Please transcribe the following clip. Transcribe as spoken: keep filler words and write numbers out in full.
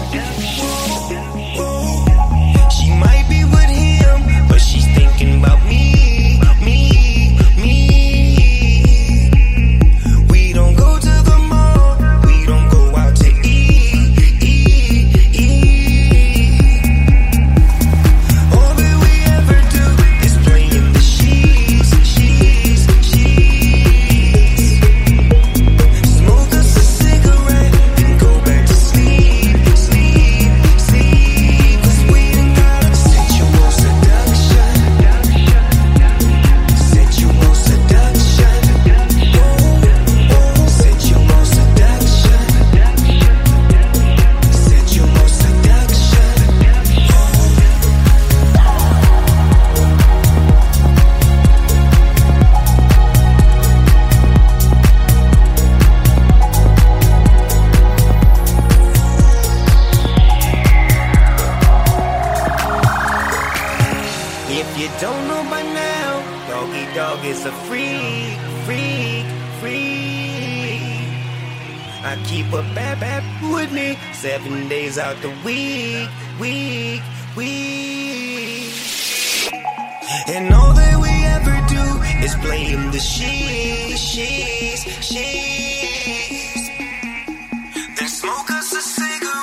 She might be with him, but she's thinking about me, me, me. We don't go to the mall, we don't go out to eat, eat, eat. All that we ever do is play in the sheets, sheets, sheets. Smoke us a cigarette and go back to sleep, sleep, sleep. 'Cause we ain't got a sensual seduction, sensual seduction, oh, oh, sensual seduction, sensual seduction. If you don't know by now, Doggy Dog is a freak, freak, freak. I keep a bad bad with me seven days out the week, week, week. And all that we ever do is play in the sheets, sheets, sheets. Then smoke us a cigarette.